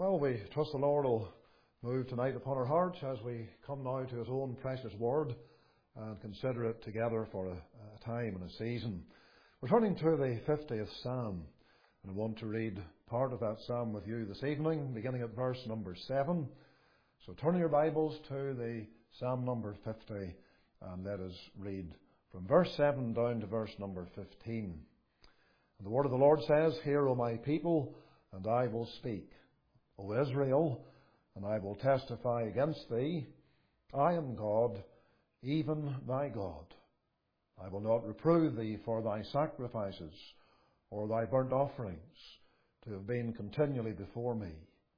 Well, we trust the Lord will move tonight upon our hearts as we come now to His own precious Word and consider it together for a time and a season. We're turning to the 50th Psalm, and I want to read part of that Psalm with you this evening, beginning at verse number 7. So turn your Bibles to the Psalm number 50, and let us read from verse 7 down to verse number 15. And the word of the Lord says, "Hear, O my people, and I will speak. O Israel, and I will testify against thee. I am God, even thy God. I will not reprove thee for thy sacrifices or thy burnt offerings, to have been continually before me.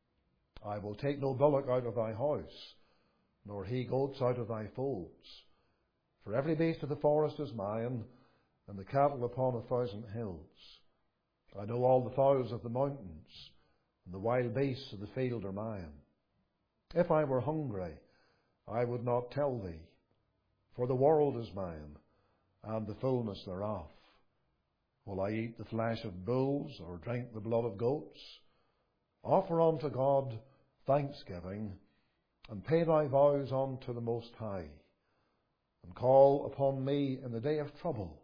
I will take no bullock out of thy house, nor he-goats out of thy folds. For every beast of the forest is mine, and the cattle upon 1,000 hills. I know all the fowls of the mountains, and the wild beasts of the field are mine. If I were hungry, I would not tell thee, for the world is mine, and the fullness thereof. Will I eat the flesh of bulls, or drink the blood of goats? Offer unto God thanksgiving, and pay thy vows unto the Most High, and call upon me in the day of trouble.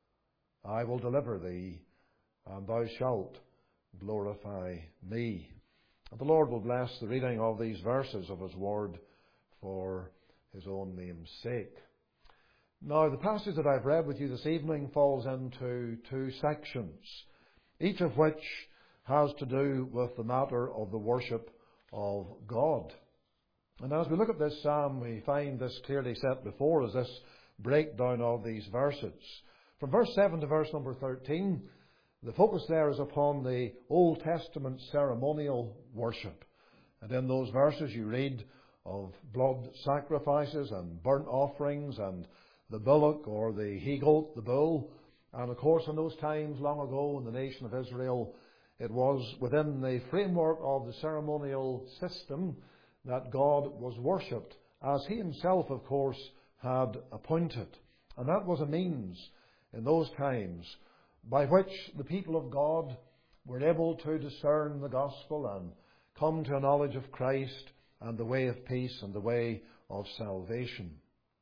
I will deliver thee, and thou shalt glorify me." And the Lord will bless the reading of these verses of His Word for His own name's sake. Now, the passage that I've read with you this evening falls into two sections, each of which has to do with the matter of the worship of God. And as we look at this psalm, we find this clearly set before us, this breakdown of these verses. From verse 7 to verse number 13, the focus there is upon the Old Testament ceremonial worship. And in those verses you read of blood sacrifices and burnt offerings and the bullock or the he-goat, the bull. And of course in those times long ago in the nation of Israel, it was within the framework of the ceremonial system that God was worshipped, as He Himself, of course, had appointed. And that was a means in those times by which the people of God were able to discern the gospel and come to a knowledge of Christ and the way of peace and the way of salvation.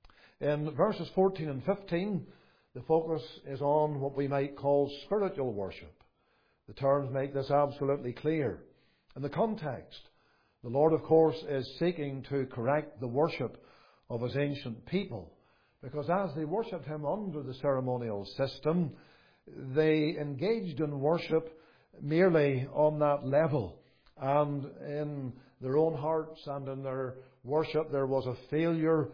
In verses 14 and 15, the focus is on what we might call spiritual worship. The terms make this absolutely clear. In the context, the Lord, of course, is seeking to correct the worship of His ancient people, because as they worshipped Him under the ceremonial system, they engaged in worship merely on that level. And in their own hearts and in their worship there was a failure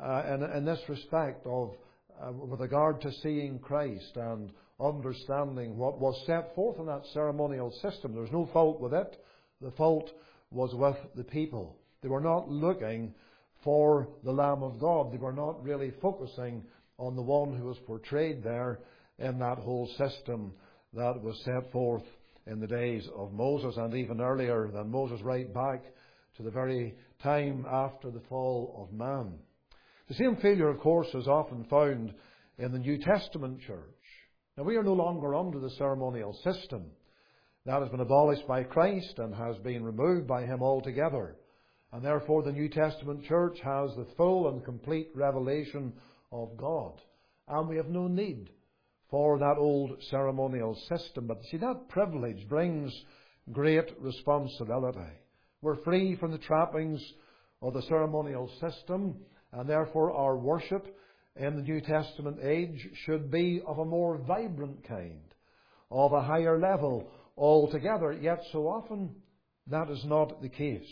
in this respect of with regard to seeing Christ and understanding what was set forth in that ceremonial system. There's no fault with it. The fault was with the people. They were not looking for the Lamb of God. They were not really focusing on the one who was portrayed there in that whole system that was set forth in the days of Moses, and even earlier than Moses, right back to the very time after the fall of man. The same failure, of course, is often found in the New Testament church. Now, we are no longer under the ceremonial system. That has been abolished by Christ and has been removed by Him altogether. And therefore the New Testament church has the full and complete revelation of God. And we have no need for that old ceremonial system. But see, that privilege brings great responsibility. We're free from the trappings of the ceremonial system, and therefore our worship in the New Testament age should be of a more vibrant kind, of a higher level altogether. Yet so often that is not the case.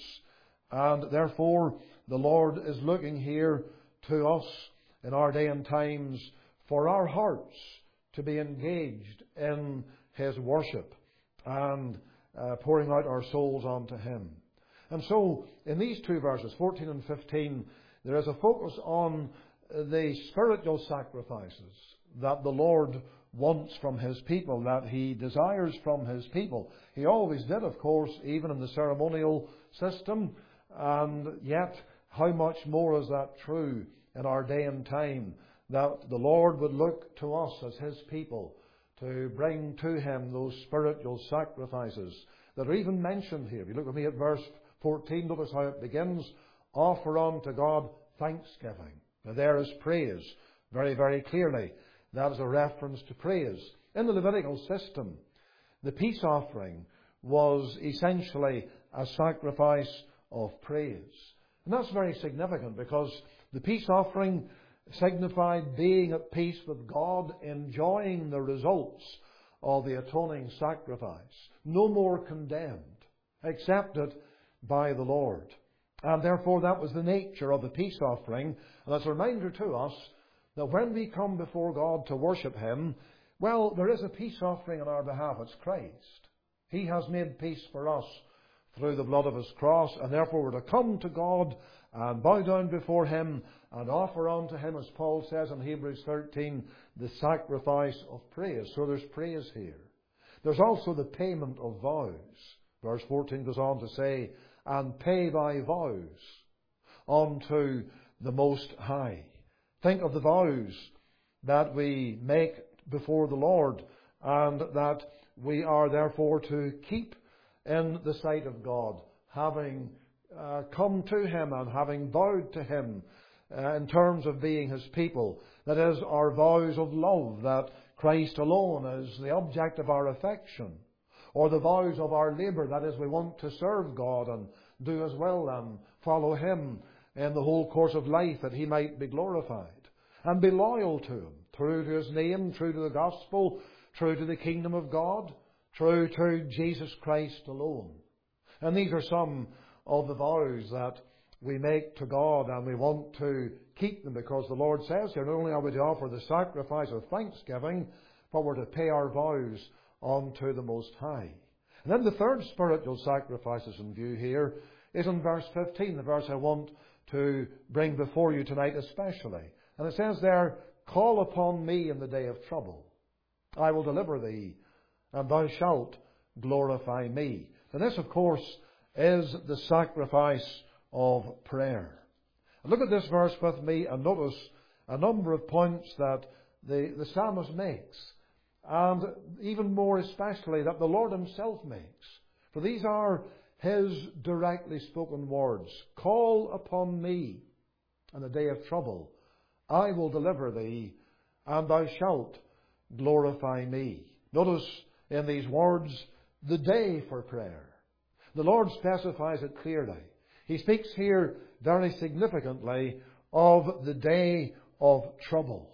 And therefore the Lord is looking here to us in our day and times for our hearts to be engaged in His worship and pouring out our souls unto Him. And so in these two verses, 14 and 15, there is a focus on the spiritual sacrifices that the Lord wants from His people, that He desires from His people. He always did, of course, even in the ceremonial system, and yet how much more is that true in our day and time, that the Lord would look to us as His people to bring to Him those spiritual sacrifices that are even mentioned here. If you look with me at verse 14, notice how it begins. Offer unto God thanksgiving. Now there is praise, very, very clearly. That is a reference to praise. In the Levitical system, the peace offering was essentially a sacrifice of praise. And that's very significant because the peace offering signified being at peace with God, enjoying the results of the atoning sacrifice. No more condemned, accepted by the Lord. And therefore that was the nature of the peace offering. And as a reminder to us that when we come before God to worship Him, well, there is a peace offering on our behalf. It's Christ. He has made peace for us through the blood of His cross, and therefore we're to come to God and bow down before Him and offer unto Him, as Paul says in Hebrews 13, the sacrifice of praise. So there's praise here. There's also the payment of vows. Verse 14 goes on to say, and pay thy vows unto the Most High. Think of the vows that we make before the Lord and that we are therefore to keep in the sight of God, having come to Him and having bowed to Him in terms of being His people. That is, our vows of love, that Christ alone is the object of our affection. Or the vows of our labour, that is, we want to serve God and do His will and follow Him in the whole course of life that He might be glorified. And be loyal to Him, true to His name, true to the gospel, true to the kingdom of God, true to Jesus Christ alone. And these are some of the vows that we make to God, and we want to keep them because the Lord says here, not only are we to offer the sacrifice of thanksgiving, but we're to pay our vows unto the Most High. And then the third spiritual sacrifice is in view here is in verse 15, the verse I want to bring before you tonight especially. And it says there, call upon me in the day of trouble. I will deliver thee, and thou shalt glorify me. And this, of course, is the sacrifice of prayer. And look at this verse with me and notice a number of points that the psalmist makes, and even more especially that the Lord Himself makes. For these are His directly spoken words. Call upon me in the day of trouble. I will deliver thee, and thou shalt glorify me. Notice in these words the day for prayer. The Lord specifies it clearly. He speaks here very significantly of the day of trouble.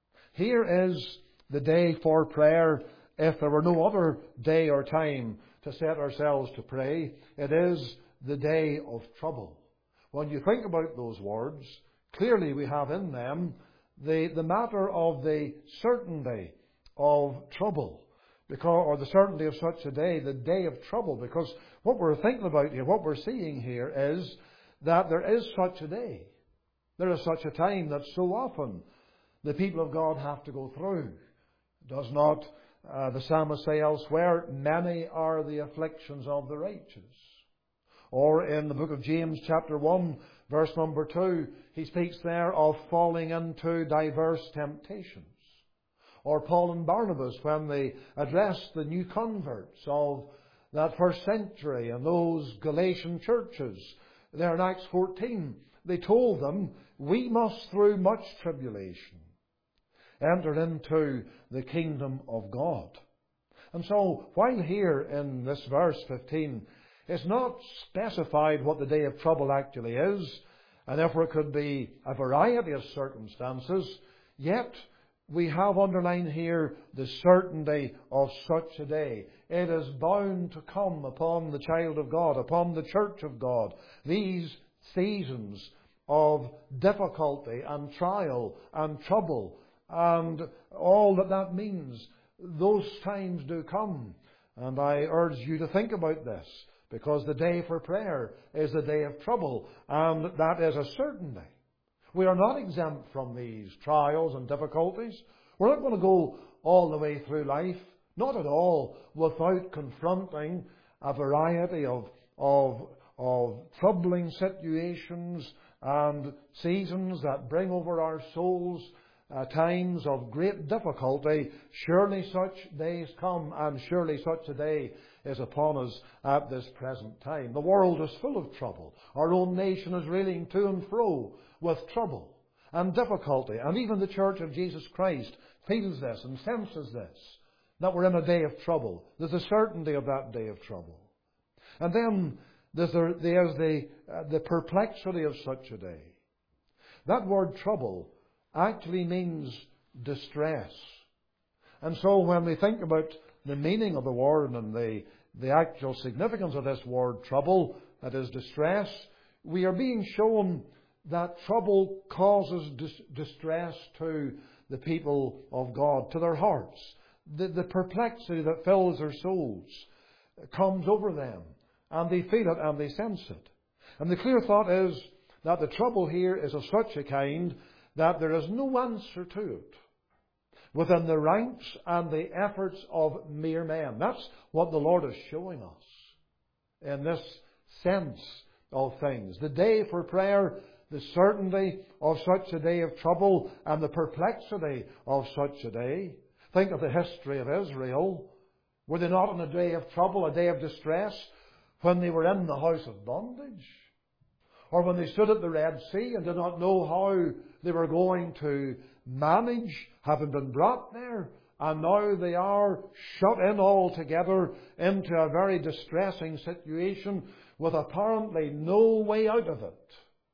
Here is the day for prayer. If there were no other day or time to set ourselves to pray, it is the day of trouble. When you think about those words, clearly we have in them the matter of the certainty of trouble, or the certainty of such a day, the day of trouble, because what we're thinking about here, what we're seeing here is that there is such a day. There is such a time that so often the people of God have to go through. Does not the psalmist say elsewhere, many are the afflictions of the righteous? Or in the book of James chapter 1, verse number 2, he speaks there of falling into diverse temptations. Or Paul and Barnabas, when they addressed the new converts of that first century and those Galatian churches, there in Acts 14, they told them, we must through much tribulation enter into the kingdom of God. And so, while here in this verse 15, it's not specified what the day of trouble actually is, and therefore it could be a variety of circumstances, yet we have underlined here the certainty of such a day. It is bound to come upon the child of God, upon the church of God. These seasons of difficulty and trial and trouble and all that means, those times do come. And I urge you to think about this, because the day for prayer is the day of trouble, and that is a certainty. We are not exempt from these trials and difficulties. We're not going to go all the way through life, not at all, without confronting a variety of troubling situations and seasons that bring over our souls times of great difficulty, surely such days come, and surely such a day is upon us at this present time. The world is full of trouble. Our own nation is reeling to and fro with trouble and difficulty. And even the Church of Jesus Christ feels this and senses this, that we're in a day of trouble. There's a certainty of that day of trouble. And then there's the perplexity of such a day. That word trouble actually means distress. And so when we think about the meaning of the word and the actual significance of this word trouble, that is distress, we are being shown that trouble causes distress to the people of God, to their hearts. The perplexity that fills their souls comes over them, and they feel it and they sense it. And the clear thought is that the trouble here is of such a kind that there is no answer to it within the ranks and the efforts of mere men. That's what the Lord is showing us in this sense of things. The day for prayer, the certainty of such a day of trouble, and the perplexity of such a day. Think of the history of Israel. Were they not in a day of trouble, a day of distress, when they were in the house of bondage? Or when they stood at the Red Sea and did not know how they were going to manage, having been brought there, and now they are shut in altogether into a very distressing situation with apparently no way out of it.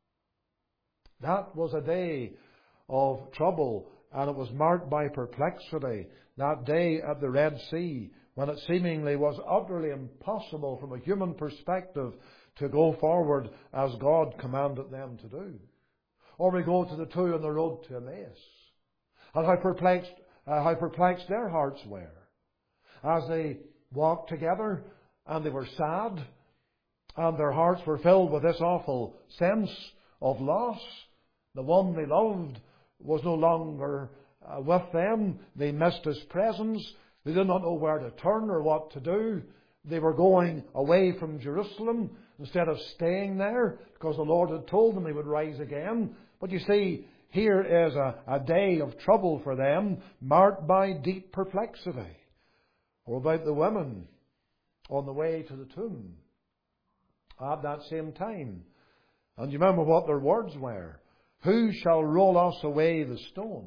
That was a day of trouble, and it was marked by perplexity. That day at the Red Sea, when it seemingly was utterly impossible from a human perspective to go forward as God commanded them to do. Or we go to the two on the road to Emmaus, and how perplexed their hearts were as they walked together, and they were sad, and their hearts were filled with this awful sense of loss. The one they loved was no longer with them. They missed His presence. They did not know where to turn or what to do. They were going away from Jerusalem instead of staying there, because the Lord had told them He would rise again. But you see, here is a day of trouble for them, marked by deep perplexity. Or about the women on the way to the tomb at that same time. And you remember what their words were? Who shall roll us away the stone?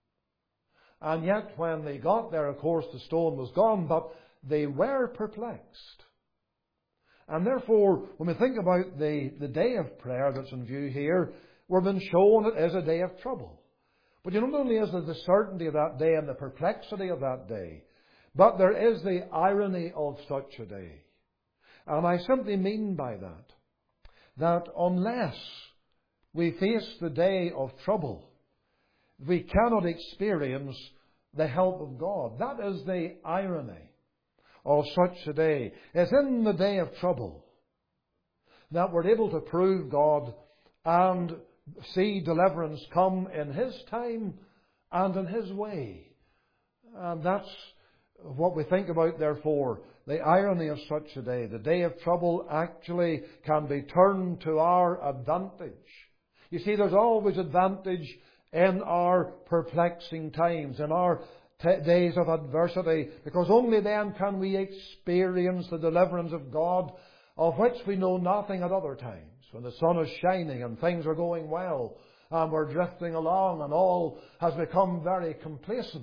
And yet when they got there, of course, the stone was gone, but they were perplexed. And therefore, when we think about the day of prayer that's in view here, we're being shown it is a day of trouble. But you know, not only is there the certainty of that day and the perplexity of that day, but there is the irony of such a day. And I simply mean by that unless we face the day of trouble, we cannot experience the help of God. That is the irony of such a day. It's in the day of trouble that we're able to prove God and see deliverance come in His time and in His way. And that's what we think about, therefore, the irony of such a day. The day of trouble actually can be turned to our advantage. You see, there's always advantage in our perplexing times, in our days of adversity, because only then can we experience the deliverance of God, of which we know nothing at other times. When the sun is shining and things are going well and we're drifting along and all has become very complacent,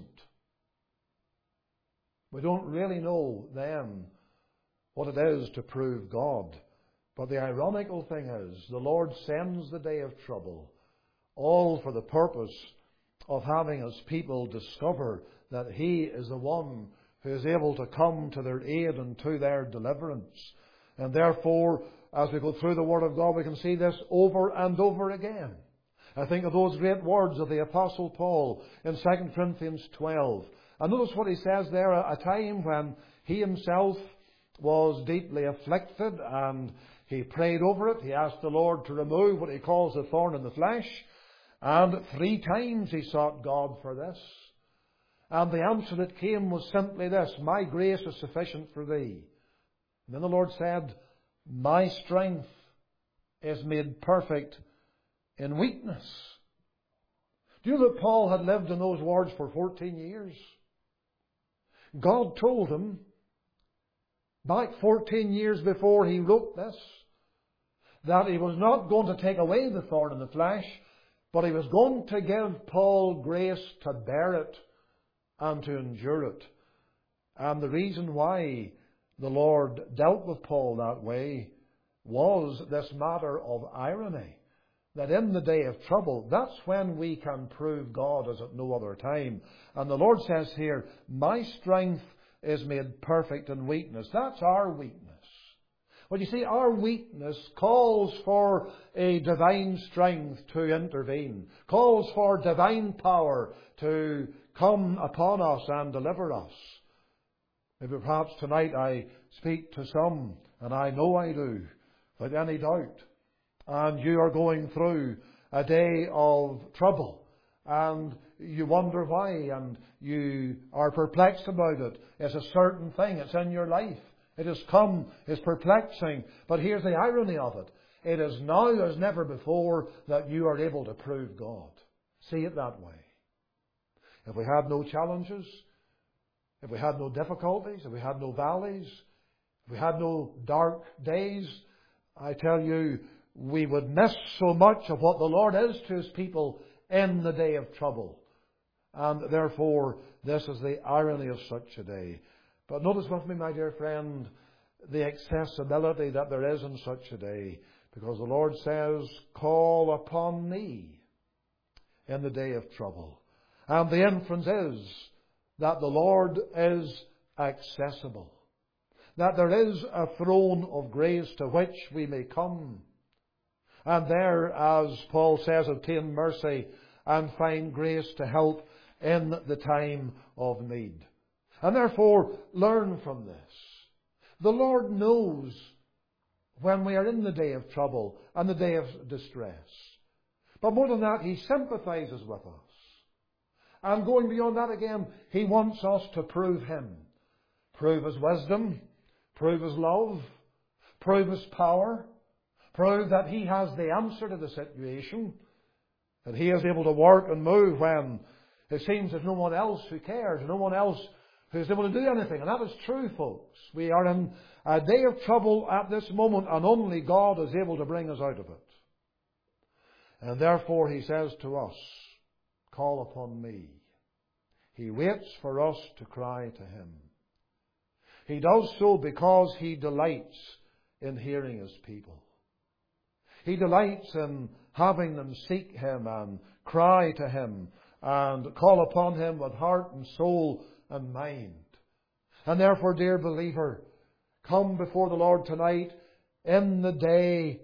we don't really know then what it is to prove God. But the ironical thing is, the Lord sends the day of trouble, all for the purpose of having His people discover that He is the one who is able to come to their aid and to their deliverance. And therefore, as we go through the Word of God, we can see this over and over again. I think of those great words of the Apostle Paul in 2 Corinthians 12. And notice what he says there, a time when he himself was deeply afflicted and he prayed over it. He asked the Lord to remove what he calls the thorn in the flesh. And 3 times he sought God for this. And the answer that came was simply this: my grace is sufficient for thee. And then the Lord said, my strength is made perfect in weakness. Do you know that Paul had lived in those wards for 14 years? God told him, back 14 years before he wrote this, that He was not going to take away the thorn in the flesh, but He was going to give Paul grace to bear it and to endure it. And the reason why the Lord dealt with Paul that way was this matter of irony. That in the day of trouble, that's when we can prove God as at no other time. And the Lord says here, my strength is made perfect in weakness. That's our weakness. Well, you see, our weakness calls for a divine strength to intervene, calls for divine power to come upon us and deliver us. Maybe perhaps tonight I speak to some, and I know I do, without any doubt, and you are going through a day of trouble, and you wonder why, and you are perplexed about it. It's a certain thing. It's in your life. It has come. It's perplexing. But here's the irony of it. It is now as never before that you are able to prove God. See it that way. If we had no challenges, if we had no difficulties, if we had no valleys, if we had no dark days, I tell you, we would miss so much of what the Lord is to His people in the day of trouble. And therefore, this is the irony of such a day. But notice with me, my dear friend, the accessibility that there is in such a day. Because the Lord says, call upon me in the day of trouble. And the inference is that the Lord is accessible. That there is a throne of grace to which we may come. And there, as Paul says, obtain mercy and find grace to help in the time of need. And therefore, learn from this. The Lord knows when we are in the day of trouble and the day of distress. But more than that, He sympathizes with us. And going beyond that again, He wants us to prove Him. Prove His wisdom, prove His love, prove His power, prove that He has the answer to the situation, that He is able to work and move when it seems there's no one else who cares, no one else who's able to do anything. And that is true, folks. We are in a day of trouble at this moment, and only God is able to bring us out of it. And therefore He says to us, call upon me. He waits for us to cry to Him. He does so because He delights in hearing His people. He delights in having them seek Him and cry to Him and call upon Him with heart and soul and mind. And therefore, dear believer, come before the Lord tonight in the day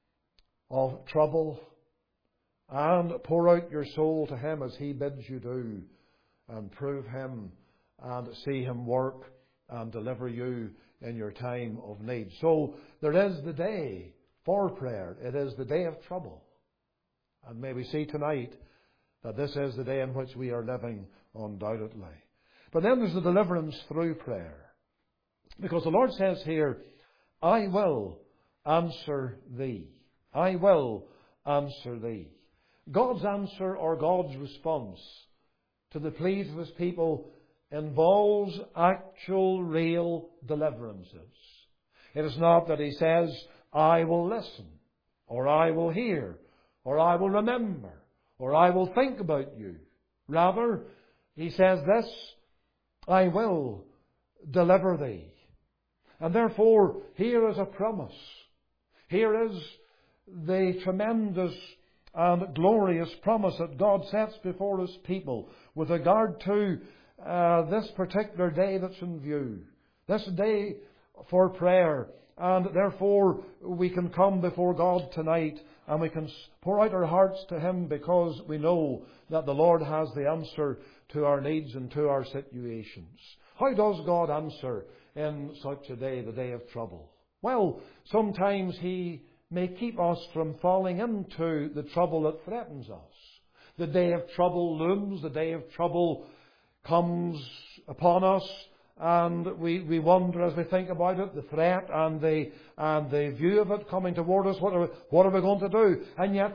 of trouble and pour out your soul to Him as He bids you do, and prove Him and see Him work and deliver you in your time of need. So there is the day for prayer. It is the day of trouble. And may we see tonight that this is the day in which we are living, undoubtedly. But then there's the deliverance through prayer. Because the Lord says here, I will answer thee. I will answer thee. God's answer or God's response to the pleas of His people involves actual, real deliverances. It is not that He says, I will listen, or I will hear, or I will remember, or I will think about you. Rather, He says this, I will deliver thee. And therefore, here is a promise. Here is the tremendous and glorious promise that God sets before His people with regard to this particular day that's in view. This day for prayer. And therefore, we can come before God tonight and we can pour out our hearts to Him because we know that the Lord has the answer to our needs and to our situations. How does God answer in such a day, the day of trouble? Well, sometimes He may keep us from falling into the trouble that threatens us. The day of trouble looms, the day of trouble comes upon us, and we wonder as we think about it, the threat and the view of it coming toward us, what are we going to do? And yet,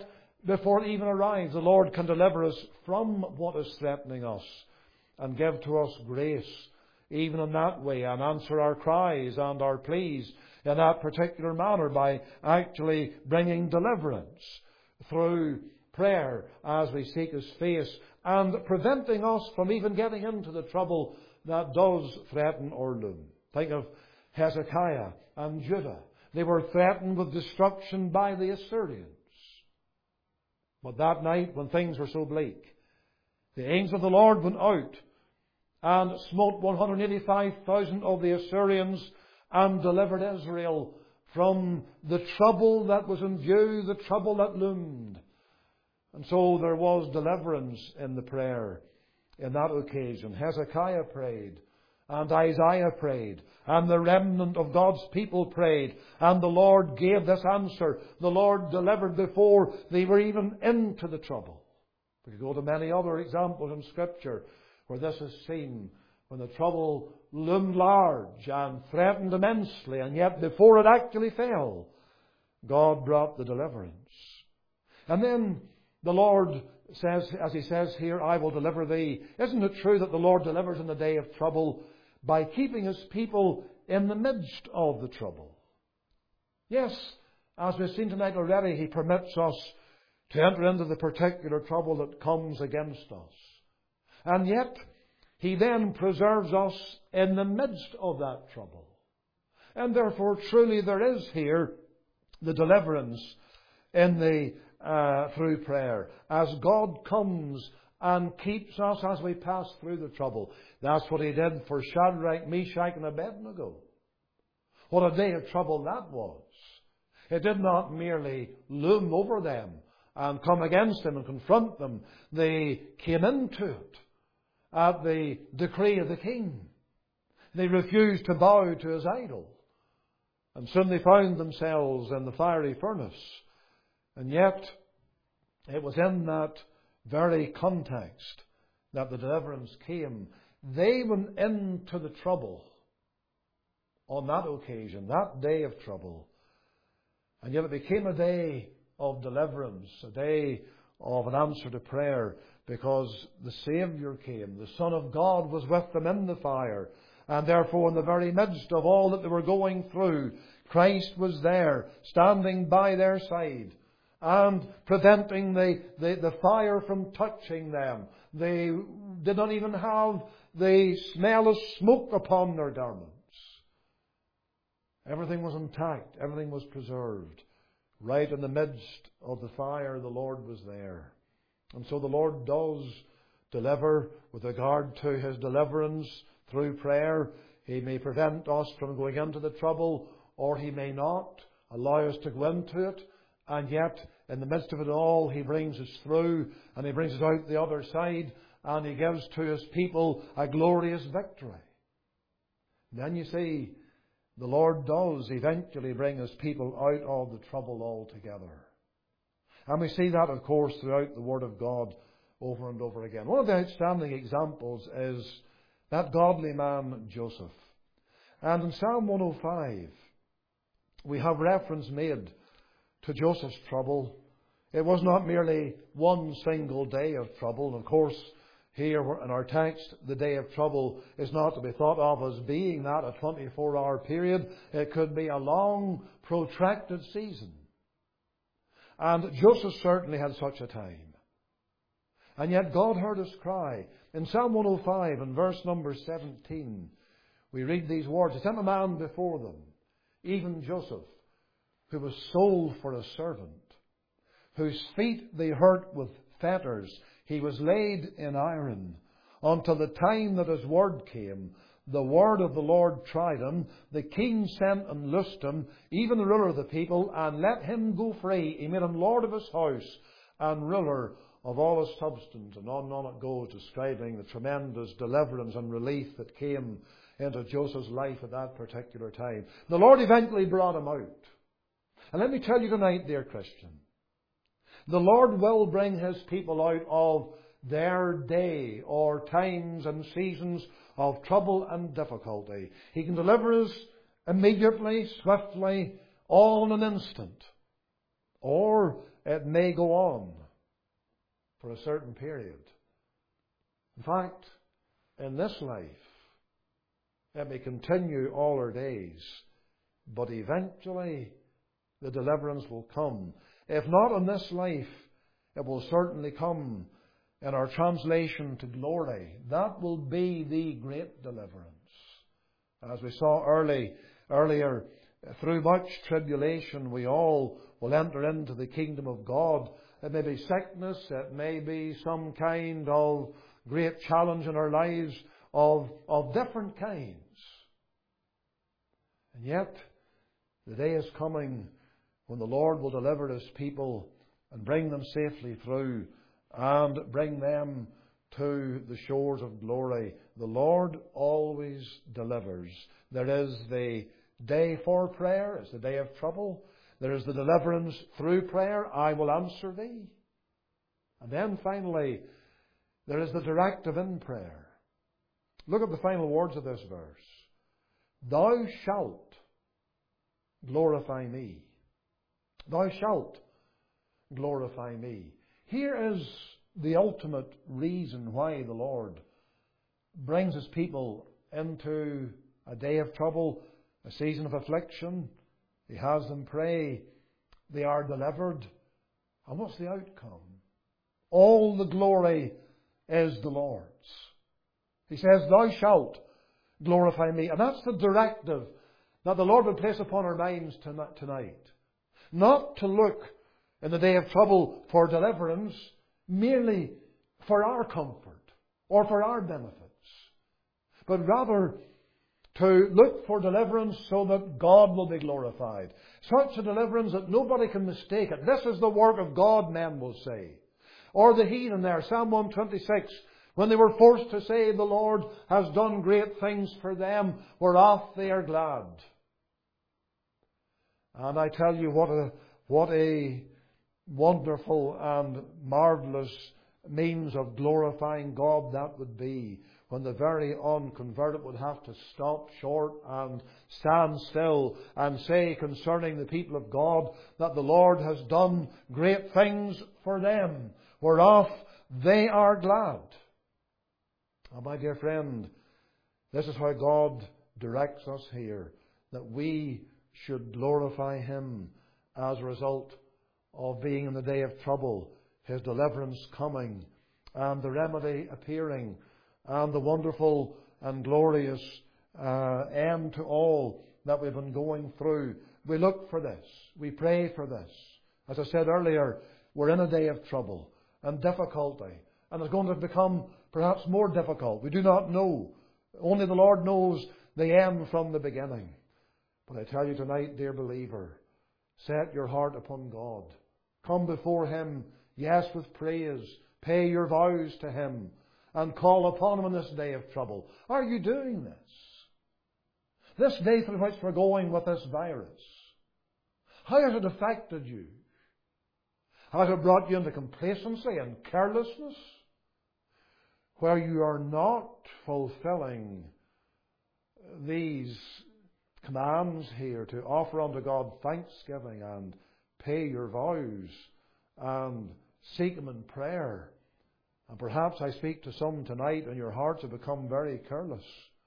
before it even arrives, the Lord can deliver us from what is threatening us and give to us grace, even in that way, and answer our cries and our pleas in that particular manner by actually bringing deliverance through prayer as we seek His face, and preventing us from even getting into the trouble that does threaten or loom. Think of Hezekiah and Judah. They were threatened with destruction by the Assyrians. But that night, when things were so bleak, the angel of the Lord went out and smote 185,000 of the Assyrians and delivered Israel from the trouble that was in view, the trouble that loomed. And so there was deliverance in the prayer in that occasion. Hezekiah prayed, and Isaiah prayed, and the remnant of God's people prayed, and the Lord gave this answer. The Lord delivered before they were even into the trouble. We could go to many other examples in Scripture where this is seen, when the trouble loomed large and threatened immensely, and yet before it actually fell, God brought the deliverance. And then the Lord says, as He says here, I will deliver thee. Isn't it true that the Lord delivers in the day of trouble by keeping His people in the midst of the trouble? Yes, as we've seen tonight already, He permits us to enter into the particular trouble that comes against us. And yet, He then preserves us in the midst of that trouble. And therefore, truly there is here the deliverance in the through prayer, as God comes and keeps us as we pass through the trouble. That's what He did for Shadrach, Meshach and Abednego. What a day of trouble that was. It did not merely loom over them and come against them and confront them. They came into it at the decree of the king. They refused to bow to his idol. And soon they found themselves in the fiery furnace. And yet, it was in that very context that the deliverance came. They went into the trouble on that occasion, that day of trouble. And yet it became a day of deliverance, a day of an answer to prayer, because the Saviour came. The Son of God was with them in the fire. And therefore, in the very midst of all that they were going through, Christ was there, standing by their side and preventing the fire from touching them. They did not even have the smell of smoke upon their garments. Everything was intact. Everything was preserved. Right in the midst of the fire, the Lord was there. And so the Lord does deliver with regard to His deliverance through prayer. He may prevent us from going into the trouble, or He may not allow us to go into it. And yet, in the midst of it all, He brings us through, and He brings us out the other side, and He gives to His people a glorious victory. And then you see, the Lord does eventually bring His people out of the trouble altogether. And we see that, of course, throughout the Word of God over and over again. One of the outstanding examples is that godly man, Joseph. And in Psalm 105, we have reference made to Joseph's trouble. It was not merely one single day of trouble. And of course, here in our text, the day of trouble is not to be thought of as being that a 24-hour period. It could be a long, protracted season. And Joseph certainly had such a time. And yet God heard his cry. In Psalm 105 and verse number 17, we read these words. He sent a man before them, even Joseph, who was sold for a servant, whose feet they hurt with fetters. He was laid in iron until the time that his word came. The word of the Lord tried him. The king sent and loosed him, even the ruler of the people, and let him go free. He made him lord of his house and ruler of all his substance. And on it goes, describing the tremendous deliverance and relief that came into Joseph's life at that particular time. The Lord eventually brought him out. And let me tell you tonight, dear Christian, the Lord will bring His people out of their day or times and seasons of trouble and difficulty. He can deliver us immediately, swiftly, all in an instant. Or it may go on for a certain period. In fact, in this life, it may continue all our days, but eventually the deliverance will come. If not in this life, it will certainly come in our translation to glory. That will be the great deliverance. As we saw earlier, through much tribulation, we all will enter into the kingdom of God. It may be sickness, it may be some kind of great challenge in our lives of different kinds. And yet, the day is coming when the Lord will deliver His people and bring them safely through and bring them to the shores of glory. The Lord always delivers. There is the day for prayer, it's the day of trouble. There is the deliverance through prayer, I will answer thee. And then finally, there is the directive in prayer. Look at the final words of this verse. Thou shalt glorify me. Thou shalt glorify me. Here is the ultimate reason why the Lord brings His people into a day of trouble, a season of affliction. He has them pray. They are delivered. And what's the outcome? All the glory is the Lord's. He says, Thou shalt glorify me. And that's the directive that the Lord would place upon our minds tonight. Not to look in the day of trouble for deliverance merely for our comfort or for our benefits, but rather to look for deliverance so that God will be glorified. Such a deliverance that nobody can mistake it. This is the work of God, men will say. Or the heathen there, Psalm 126, when they were forced to say, The Lord has done great things for them, whereof they are glad. And I tell you, what a wonderful and marvellous means of glorifying God that would be, when the very unconverted would have to stop short and stand still and say concerning the people of God that the Lord has done great things for them, whereof they are glad. Oh, my dear friend, this is how God directs us here, that we should glorify Him as a result of being in the day of trouble, His deliverance coming, and the remedy appearing, and the wonderful and glorious end to all that we've been going through. We look for this. We pray for this. As I said earlier, we're in a day of trouble and difficulty, and it's going to become perhaps more difficult. We do not know. Only the Lord knows the end from the beginning. But I tell you tonight, dear believer, set your heart upon God. Come before Him, yes, with praise. Pay your vows to Him and call upon Him in this day of trouble. Are you doing this? This day through which we're going with this virus, how has it affected you? Has it brought you into complacency and carelessness, where you are not fulfilling these commands here to offer unto God thanksgiving and pay your vows and seek Him in prayer? And perhaps I speak to some tonight and your hearts have become very careless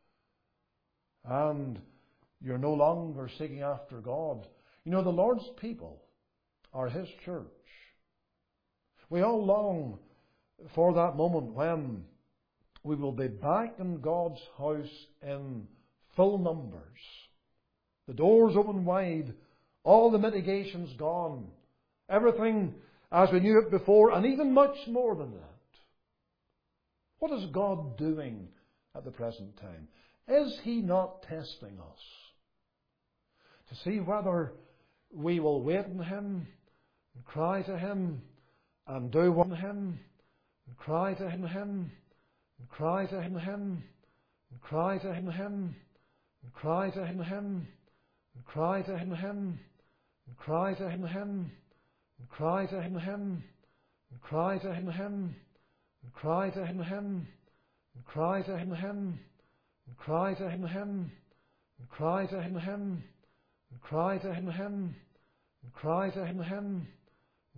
and you're no longer seeking after God. You know, the Lord's people are His church. We all long for that moment when we will be back in God's house in full numbers. The doors open wide, all the mitigations gone, everything as we knew it before, and even much more than that. What is God doing at the present time? Is He not testing us to see whether we will wait on Him and cry to Him and do what Him and cry to Him and cry to Him and cry to Him and cry to Him and cry to Him and cry to Him and cry to Him and cry to Him and cry to Him and cry to Him and cry to Him and cry to Him and cry to Him and cry to Him and